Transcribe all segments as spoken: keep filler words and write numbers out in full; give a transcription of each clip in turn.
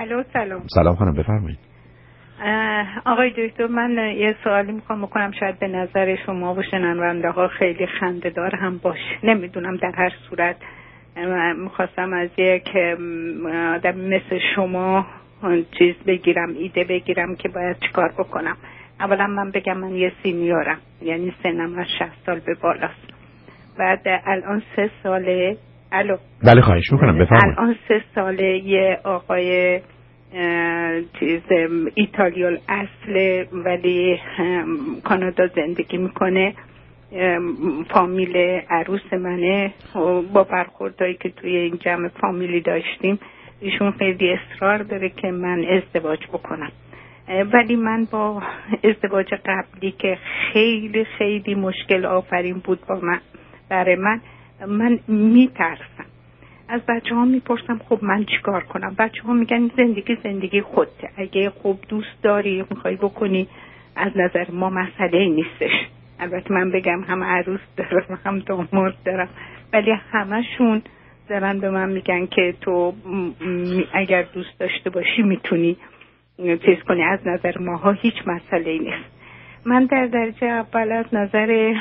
الو سلام. سلام خانم بفرمایید. آقای دکتر من یه سوالی میخوام بکنم، شاید به نظر شما و شنونده ها خیلی خنده‌دار هم باشه، نمیدونم. در هر صورت میخواستم از یک آدم مثل شما چیز بگیرم، ایده بگیرم که باید چیکار بکنم. اولا من بگم من یه سینیورم، یعنی سنم از شصت سال به بالاست. بعد الان سه ساله الو بله خواهش میکنم بفرمایید. الان سه ساله یه آقای چیز ایتالیال اصل ولی کانادا زندگی میکنه، فامیل عروس منه. با برخوردهایی که توی این جمع فامیلی داشتیم ایشون خیلی اصرار داره که من ازدواج بکنم، ولی من با ازدواج قبلی که خیلی خیلی مشکل آفرین بود با من برای من من میترسم. از بچه ها میپرسم خب من چیکار کنم؟ بچه ها میگن زندگی زندگی خودته، اگه خوب دوست داری میخوای بکنی از نظر ما مسئله نیستش. البته من بگم هم عروس دارم هم داماد دارم، ولی همشون دارن به من میگن که تو اگر دوست داشته باشی میتونی چیز کنی، از نظر ماها هیچ مسئله نیست. من در درجه اول از نظر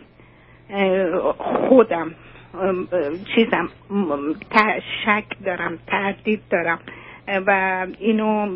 خودم چیزم شک دارم، تردید دارم و اینو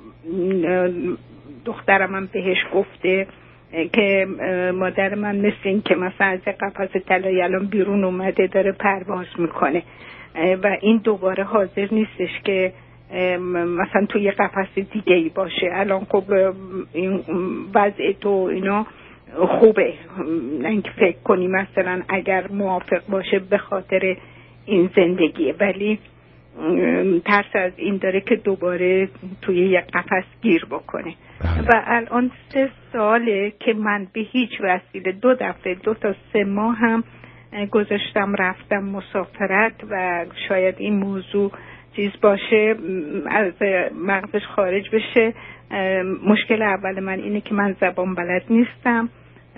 دخترم هم بهش گفته که مادر من مثل این که مثلا از قفس طلایی الان بیرون اومده داره پرواز میکنه و این دوباره حاضر نیستش که مثلا توی یه قفس دیگه ای باشه. الان خب این وضع تو اینا خوبه، نه اینکه فکر کنی مثلا اگر موافق باشه به خاطر این زندگیه، ولی ترس از این داره که دوباره توی یک قفس گیر بکنه. و الان سه ساله که من به هیچ وسیله دو دفعه دو تا سه ماه هم گذاشتم رفتم مسافرت و شاید این موضوع چیز باشه از مغزش خارج بشه. مشکل اول من اینه که من زبان بلد نیستم،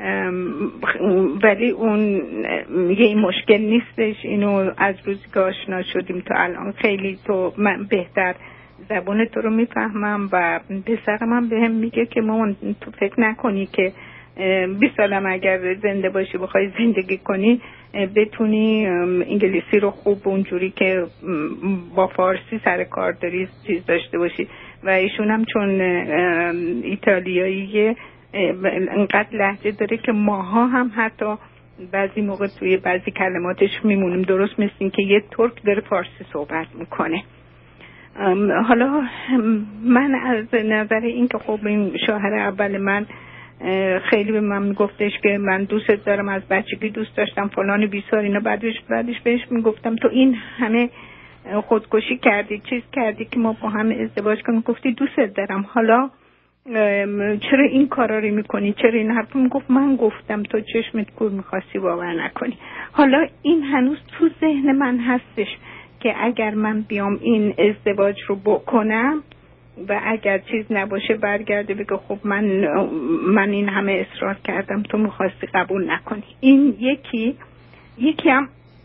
ولی اون یه این مشکل نیستش. اینو از روزی که آشنا شدیم تا الان خیلی تو من بهتر زبان تو رو میفهمم و پسر من بهم میگه که مامان تو فکر نکنی که بیست سالم اگر زنده باشی بخوای زندگی کنی بتونی انگلیسی رو خوب اونجوری که با فارسی سر کار داری چیز داشته باشی. و ایشون هم چون ایتالیاییه انقدر لهجه داره که ماها هم حتی بعضی موقع توی بعضی کلماتش میمونیم، درست مثل این که یه ترک داره فارسی صحبت میکنه. حالا من از نظر این که خب این شوهر اول من خیلی به من میگفتش که من دوست دارم، از بچگی دوست داشتم فلان بیسار اینا، بعدش بعدش بهش میگفتم تو این همه خودکشی کردی چیز کردی که ما با هم ازدواج کنیم، گفتی دوست دارم، حالا چرا این کارا رو میکنی، چرا این حرف؟ میگفت من گفتم تو چشمت کور میخواستی باور نکنی. حالا این هنوز تو ذهن من هستش که اگر من بیام این ازدواج رو بکنم و اگر چیز نباشه برگرده بگه خب من من این همه اصرار کردم تو میخواستی قبول نکنی. این یکی یکی هم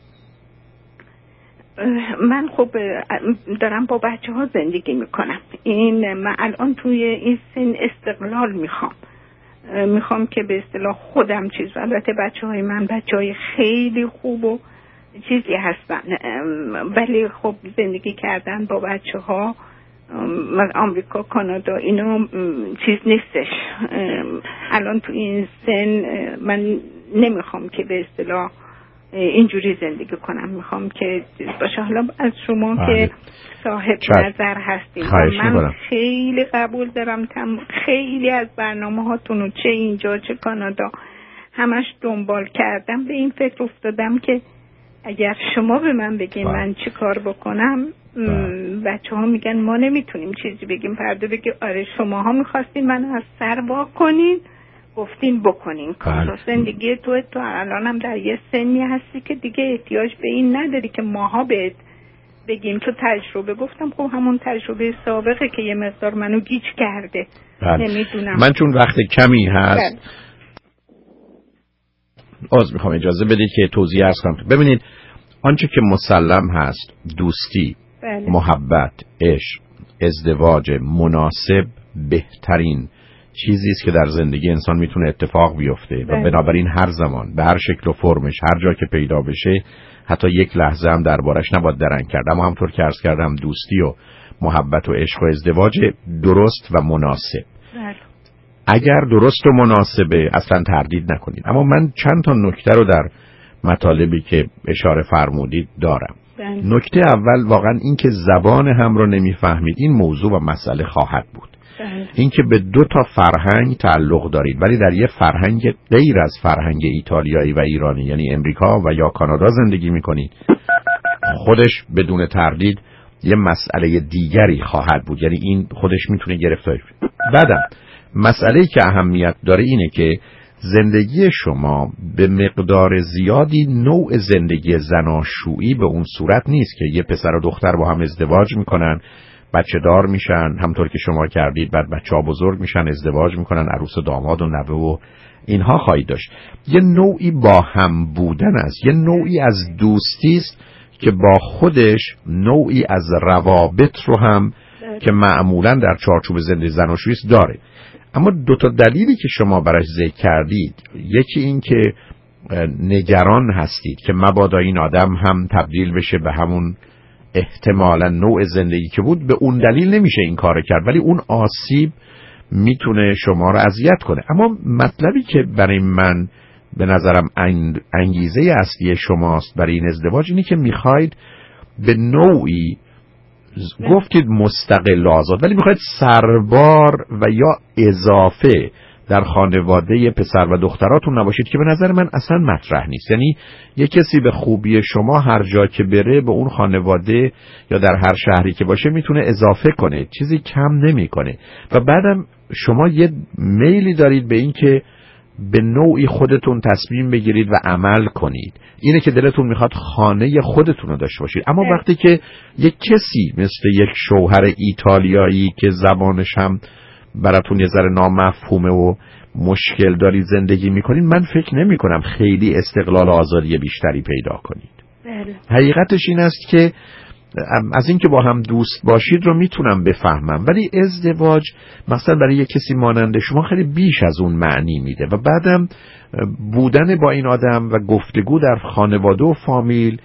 من خب دارم با بچه ها زندگی میکنم. این من الان توی این سن استقلال میخوام میخوام که به اصطلاح خودم چیز، البته بچه های من بچه های خیلی خوب و چیزی هستن، ولی خب زندگی کردن با بچه ها آمریکا کانادا اینو چیز نیستش. الان تو این سن من نمیخوام که به اصطلاح اینجوری زندگی کنم، میخوام که باشه. حالا از شما آه. که صاحب چه. نظر هستیم من میکنم. خیلی قبول دارم تم... خیلی از برنامه هاتونو چه اینجا چه کانادا همش دنبال کردم، به این فکر افتادم که اگر شما به من بگین من چی کار بکنم، بچه ها میگن ما نمیتونیم چیزی بگیم، پرده بگی آره شما ها میخواستین من از سر وا کنین گفتین بکنین کار. زندگی تو تو الان هم در یه سنی هستی که دیگه احتیاج به این نداری که ماها بهت بگیم تو تجربه. گفتم خب همون تجربه سابقه که یه مقدار منو گیج کرده. بله. نمیدونم من چون وقت کمی هست باز میخوام اجازه بدید که توضیح عرض کنم. ببینید آنچه که مسلم هست دوستی، بله. محبت، عشق، ازدواج مناسب بهترین چیزی است که در زندگی انسان میتونه اتفاق بیفته و بنابراین هر زمان به هر شکل و فرمش هر جا که پیدا بشه حتی یک لحظه هم دربارش نباید درنگ کرد. اما همطور که عرض کردم دوستی و محبت و عشق و ازدواج درست و مناسب بله. اگر درست و مناسبه اصلا تردید نکنید. اما من چند تا نکته رو در مطالبی که اشاره فرمودید دارم. بله. نکته اول واقعا این که زبان هم رو نمیفهمید این موضوع و مسئله خواهد بود. بله. این که به دو تا فرهنگ تعلق دارید ولی در یه فرهنگ غیر از فرهنگ ایتالیایی و ایرانی یعنی امریکا و یا کانادا زندگی میکنید خودش بدون تردید یه مسئله دیگری خواهد بود. یعنی این خودش میتونه گرفتاری بشه. بعدم مسئله‌ای که اهمیت داره اینه که زندگی شما به مقدار زیادی نوع زندگی زناشویی به اون صورت نیست که یه پسر و دختر با هم ازدواج میکنن بچه دار میشن همطور که شما کردید بعد بچه ها بزرگ میشن ازدواج میکنن عروس و داماد و نوه و اینها خواهید داشت. یه نوعی با هم بودن است، یه نوعی از دوستی است که با خودش نوعی از روابط رو هم که معمولا در چارچوب زندگی زناشویی داره. اما دو تا دلیلی که شما براش ذکر کردید یکی این که نگران هستید که مبادا این آدم هم تبدیل بشه به همون احتمالا نوع زندگی که بود، به اون دلیل نمیشه این کار کرد ولی اون آسیب میتونه شما رو اذیت کنه. اما مطلبی که برای من به نظرم انگیزه اصلی شماست برای این ازدواج اینه که میخواید به نوعی گفتید مستقل آزاد ولی میخواید سربار و یا اضافه در خانواده پسر و دختراتون نباشید که به نظر من اصلا مطرح نیست. یعنی یک کسی به خوبی شما هر جا که بره به اون خانواده یا در هر شهری که باشه میتونه اضافه کنه، چیزی کم نمیکنه. و بعدم شما یه میلی دارید به این که به نوعی خودتون تصمیم بگیرید و عمل کنید. اینه که دلتون میخواد خانه خودتون رو داشته باشید. اما وقتی که یک کسی مثل یک شوهر ایتالیایی که زبانش هم براتون یه ذره نامفهومه و مشکل دارید زندگی میکنید من فکر نمی کنم خیلی استقلال و آزادی بیشتری پیدا کنید. بله. حقیقتش این است که از این که با هم دوست باشید رو میتونم بفهمم ولی ازدواج مثلا برای یک کسی مانند شما خیلی بیش از اون معنی میده و بعدم بودن با این آدم و گفتگو در خانواده و فامیل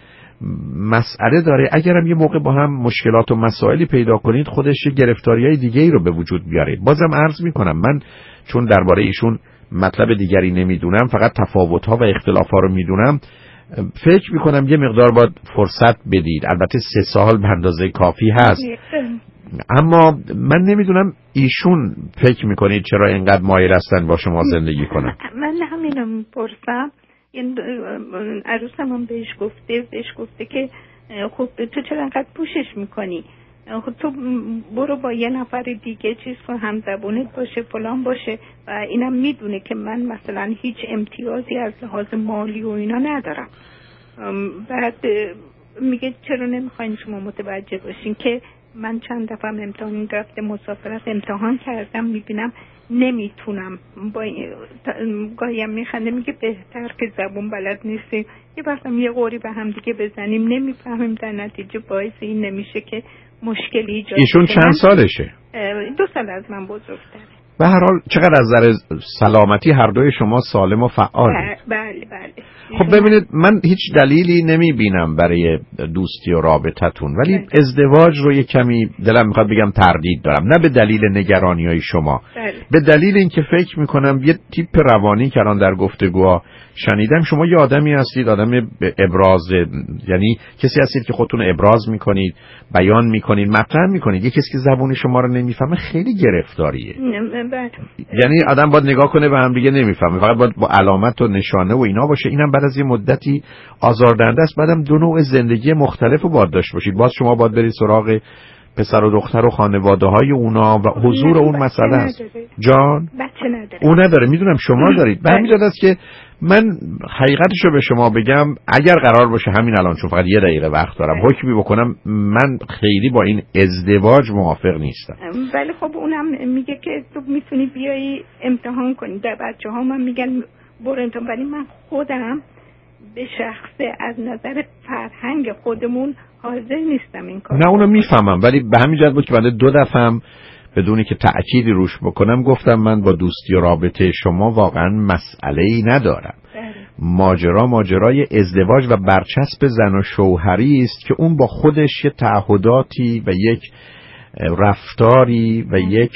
مسئله داره. اگرم یه موقع با هم مشکلات و مسائلی پیدا کنید خودش گرفتاریای دیگه ای رو به وجود بیاره. بازم عرض میکنم من چون درباره ایشون مطلب دیگری نمیدونم فقط تفاوت‌ها و اختلاف‌ها رو میدونم فکر میکنم یه مقدار باید فرصت بدید. البته سه سال به اندازه کافی هست اما من نمیدونم ایشون فکر میکنید چرا اینقدر مایل هستن با شما زندگی کنن. من همینو میپرسم. این عروسم هم بهش گفته بهش گفته که خب تو چرا انقدر پوشش میکنی، خب تو برو با یه نفر دیگه چیز کن هم زبونت باشه فلان باشه. و اینم میدونه که من مثلا هیچ امتیازی از لحاظ مالی و اینا ندارم. بعد میگه چرا نمیخواین شما متوجه باشین که من چند دفعه امتحان رفته مسافرت امتحان کردم میبینم نمیتونم با گاهی هم میخنده میگه بهتر که زبون بلد نیستیم یه وقتم یه قوری به هم دیگه بزنیم نمیفهمیم در نتیجه باعث این نمیشه که مشکلی ایجاد شه. ایشون چند سالشه؟ دو سال از من بزرگتره. به هر حال چقدر از نظر سلامتی هر دوی شما سالم و فعالید. بله بله. خب ببینید من هیچ دلیلی نمی بینم برای دوستی و رابطتون ولی بله. ازدواج رو یه کمی دلم میخواد بگم تردید دارم. نه به دلیل نگرانی‌های شما بله. به دلیل اینکه فکر میکنم یه تیپ روانی که الان در گفتگوها شنیدم شما یه آدمی هستید آدم به ابراز، یعنی کسی هستید که خودتون ابراز میکنید بیان میکنید مطرح میکنید. یه کسی که زبون شما رو نمیفهمه خیلی گرفتاریه. یعنی آدم باید نگاه کنه به هم دیگه نمیفهمه فقط باید با علامت و نشانه و اینا باشه. اینم بعد از یه مدتی آزاردهنده است. بعدم دو نوع زندگی مختلف رو باید داشته باشید. باز شما باید برید سراغ پسر و دختر و خانواده های اونا و حضور اون مسئله است. جان بچه نداره. اون نداره میدونم شما دارید. به همین جهت است که من حقیقتشو به شما بگم اگر قرار باشه همین الان چون فقط یه دقیقه وقت دارم حکمی بکنم من خیلی با این ازدواج موافق نیستم. ولی خب اونم میگه که تو میتونی بیایی امتحان کنی. در بچه ها من میگن برو امتحان ولی من خودم به شخصه از نظر فرهنگ خودمون حاضر نیستم این کار. نه اونو میفهمم، ولی به همین جهت بود که بعد دو دفعه هم بدونی که تأکیدی روش بکنم گفتم من با دوستی و رابطه شما واقعا مسئله‌ای ندارم. بله. ماجرا ماجرای ازدواج و برچسب زن و شوهری است که اون با خودش یه تعهداتی و یک رفتاری و یک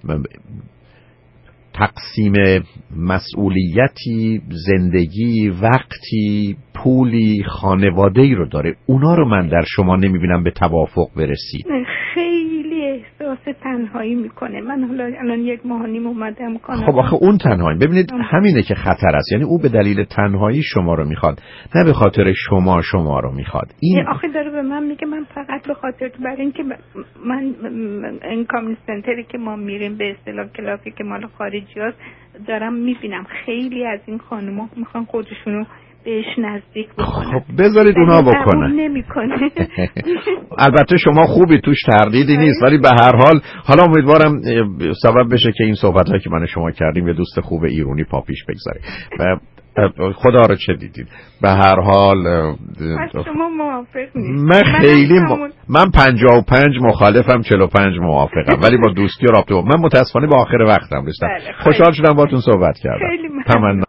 تقسیم مسئولیتی، زندگی، وقتی، پولی، خانواده‌ای رو داره. اونا رو من در شما نمیبینم به توافق برسید. خیلی احساس تنهایی میکنه. من حالا الان یک ماه و نیم اومدم کانادا. خب آخه اون تنهایی، ببینید همینه که خطر است. یعنی او به دلیل تنهایی شما رو میخواد، نه به خاطر شما شما رو میخواد. این آخه داره به من میگه من فقط به خاطر تو، برای اینکه من این کامیونیتی سنتری که ما میریم به اصطلاح کلافی که مال خارجی هست دارم میبینم خیلی از این خانوما میخوان خودشونو بهش نزدیک بکنن. خب بذارید اونا بکنن. نمیکنه. البته شما خوبی، توش تردیدی نیست، ولی به هر حال حالا امیدوارم سبب بشه که این صحبت‌ها که من و شما کردیم یه دوست خوب ایرانی پا پیش بگذاره. و خدا رو چه دیدید. به هر حال شما موافق نیست. من خیلی م... من پنجاه و پنج مخالفم، چهل و پنج موافقم، ولی با دوستی و رابطه من متاسفانه به آخر وقتم رسیدم. خوشحال شدم باهاتون صحبت کردم.